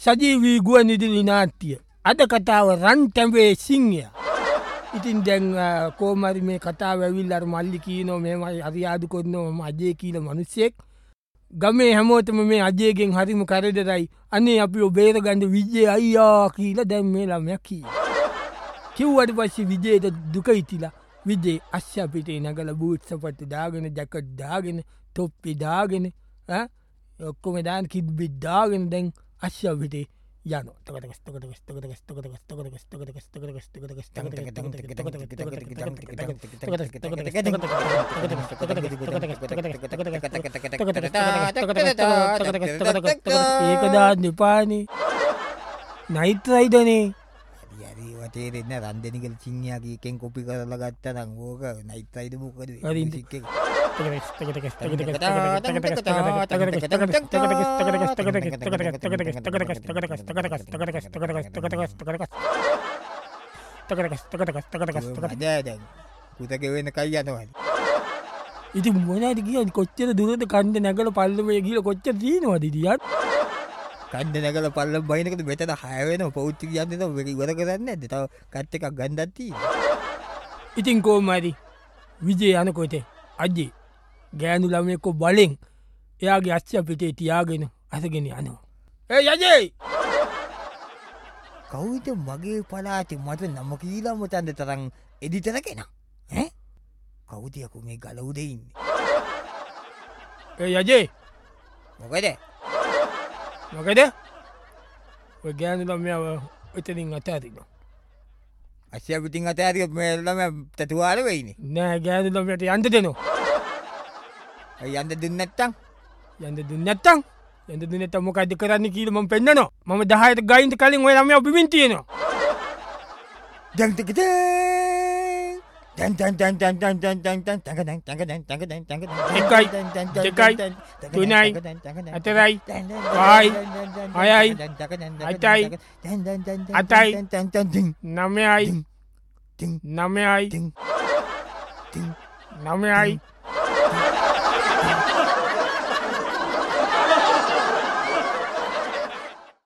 සජීවී ගුවන්විදුලි නාට්‍ය. අද කතාව රන්ටැඹේ සිංහයා. ඉතින් දැන් කෝමරි මේ කතාව ඇවිල්ලා අර මල්ලි කියනවා මේමයි අරියාදු කරනවා මම අජේ කියලා මිනිස්සෙක්. ගමේ හැමෝටම මේ අජේගෙන් හරිම කරදරයි. අනේ අපිව බේරගන්න විජේ අයියා කියලා දැන් මේ ළමයා කියනවා. කිව්වට පස්සේ විජේට දුක හිතිලා විජේ අශ්ශා පිටේ නගලා බූට් සපත්තු දාගෙන ජැකට් දාගෙන තොප්පි දාගෙන ඔක්කොම දාන කිඩ්බි දාගෙන දැන් අශ්ශා පිටේ යනවා. ඒක දාන්න එපානේ. නයිට් රයිඩර්නේ. තේරෙන්න රන්දනිකල සිංහයාගේ එකෙන් කොපි කරලා ගත්තා නම් ඕක නයිට් රයිඩර් මොකද පුතක වෙන කයි යනවා. ඉතින් මොනවද කියන්නේ කොච්චර දුරද කන්ද නැගලා පල්ලමේ ගිහලා කොච්චර දිනවද ඉතින් කන්ද නැගලා පල්ලම බයිනකද මෙතන 6 වෙනවා පෞච්චි කියන්නේ තව ඉවර කරන්නේ නැද්ද? තව කට් එකක් ගන්නත් තියෙනවා. ඉතින් කොහමද විජේ යනකොට අජේ ගෑනු ළමයෙක් බලෙන් එයාගේ අච්චා පිටේ තියාගෙන අසගෙන යනවා. ඒ අජේ කවුද මගේ පළාතේ මට නම කියලා මතන්ද තරම් එඩිටර කෙනා? ඈ කවුද යකෝ මේ ගල උඩ ඉන්නේ? ඒ අජේ මොකද? මොකද? ඔය ගෑනු ළමයා එතනින් අතහැරිනවා. අශ්ශා පිටින් අතහැරියොත් මේ ළමයා තතුවාල වෙයිනේ. නෑ ගෑනු ළමයාට යන්න දෙනවා. යන්න දුන්නේ නැත්තම්? යන්න දුන්නේ නැත්තම්? යන්න දුන්නේ නැත්තම් මොකද කරන්නේ කියලා මම පෙන්නනවා. මම 10ට ගයින්ට කලින් ඔය ළමයා බිමින් තියෙනවා. දැන් දැන් නමයයි